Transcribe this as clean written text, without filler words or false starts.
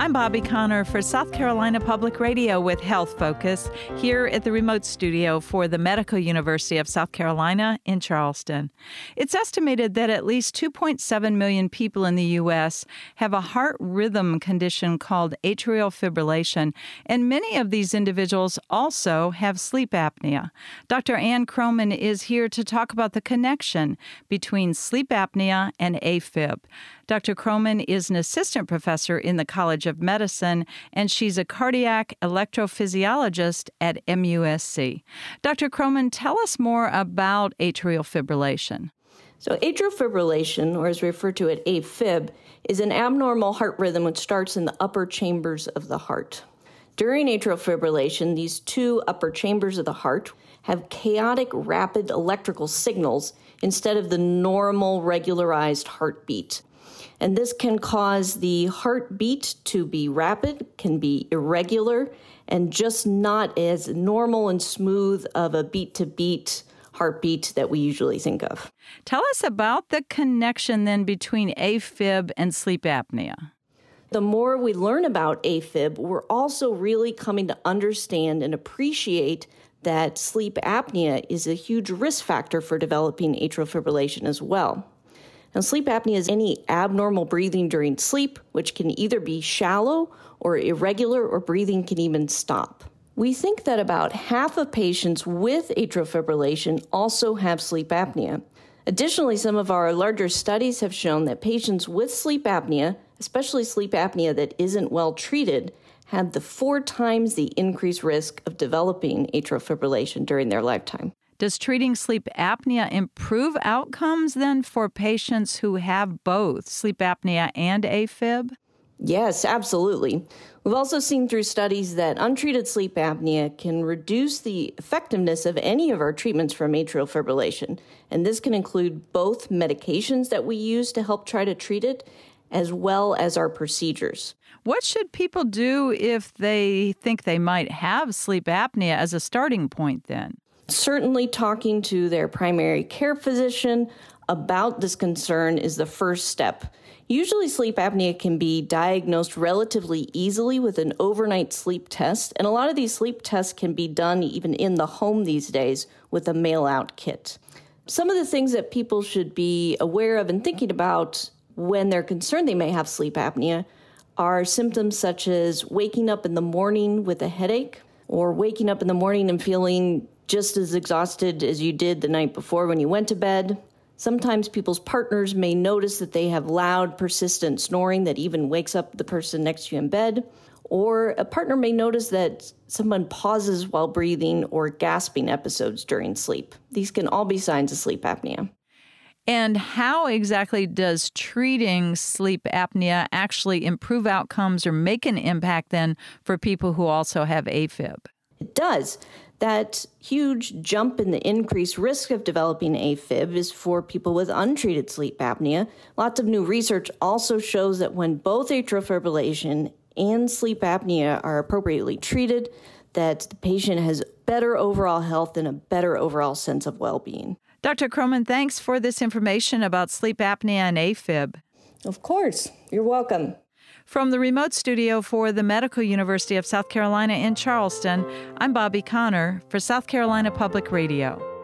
I'm Bobby Connor for South Carolina Public Radio with Health Focus here at the remote studio for the Medical University of South Carolina in Charleston. It's estimated that at least 2.7 million people in the U.S. have a heart rhythm condition called atrial fibrillation, and many of these individuals also have sleep apnea. Dr. Ann Krohman is here to talk about the connection between sleep apnea and AFib. Dr. Krohman is an assistant professor in the College of Medicine, and she's a cardiac electrophysiologist at MUSC. Dr. Krohman, tell us more about atrial fibrillation. So atrial fibrillation, or as referred to as AFib, is an abnormal heart rhythm which starts in the upper chambers of the heart. During atrial fibrillation, these two upper chambers of the heart have chaotic, rapid electrical signals instead of the normal, regularized heartbeat. And this can cause the heartbeat to be rapid, can be irregular, and just not as normal and smooth of a beat-to-beat heartbeat that we usually think of. Tell us about the connection then between AFib and sleep apnea. The more we learn about AFib, we're also really coming to understand and appreciate that sleep apnea is a huge risk factor for developing atrial fibrillation as well. Now, sleep apnea is any abnormal breathing during sleep, which can either be shallow or irregular, or breathing can even stop. We think that about half of patients with atrial fibrillation also have sleep apnea. Additionally, some of our larger studies have shown that patients with sleep apnea, especially sleep apnea that isn't well treated, have the 4 times the increased risk of developing atrial fibrillation during their lifetime. Does treating sleep apnea improve outcomes then for patients who have both sleep apnea and AFib? Yes, absolutely. We've also seen through studies that untreated sleep apnea can reduce the effectiveness of any of our treatments for atrial fibrillation. And this can include both medications that we use to help try to treat it, as well as our procedures. What should people do if they think they might have sleep apnea as a starting point then? Certainly talking to their primary care physician about this concern is the first step. Usually sleep apnea can be diagnosed relatively easily with an overnight sleep test, and a lot of these sleep tests can be done even in the home these days with a mail-out kit. Some of the things that people should be aware of and thinking about when they're concerned they may have sleep apnea are symptoms such as waking up in the morning with a headache, or waking up in the morning and feeling just as exhausted as you did the night before when you went to bed. Sometimes people's partners may notice that they have loud, persistent snoring that even wakes up the person next to you in bed. Or a partner may notice that someone pauses while breathing or gasping episodes during sleep. These can all be signs of sleep apnea. And how exactly does treating sleep apnea actually improve outcomes or make an impact then for people who also have AFib? It does. That huge jump in the increased risk of developing AFib is for people with untreated sleep apnea. Lots of new research also shows that when both atrial fibrillation and sleep apnea are appropriately treated, that the patient has better overall health and a better overall sense of well-being. Dr. Krohman, thanks for this information about sleep apnea and AFib. Of course. You're welcome. From the remote studio for the Medical University of South Carolina in Charleston, I'm Bobby Connor for South Carolina Public Radio.